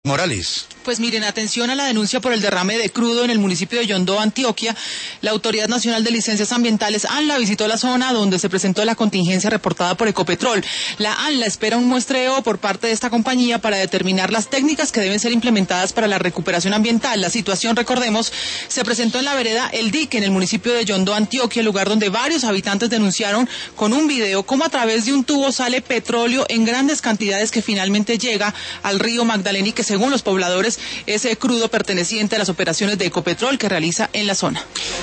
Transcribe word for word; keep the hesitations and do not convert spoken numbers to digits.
Morales. Pues miren, atención a la denuncia por el derrame de crudo en el municipio de Yondó, Antioquia. La Autoridad Nacional de Licencias Ambientales, ANLA, visitó la zona donde se presentó la contingencia reportada por Ecopetrol. La ANLA espera un muestreo por parte de esta compañía para determinar las técnicas que deben ser implementadas para la recuperación ambiental. La situación, recordemos, se presentó en la vereda El Dique, en el municipio de Yondó, Antioquia, lugar donde varios habitantes denunciaron con un video cómo a través de un tubo sale petróleo en grandes cantidades que finalmente llega al río Magdalena y que, según los pobladores, es crudo perteneciente a las operaciones de Ecopetrol que realiza en la zona.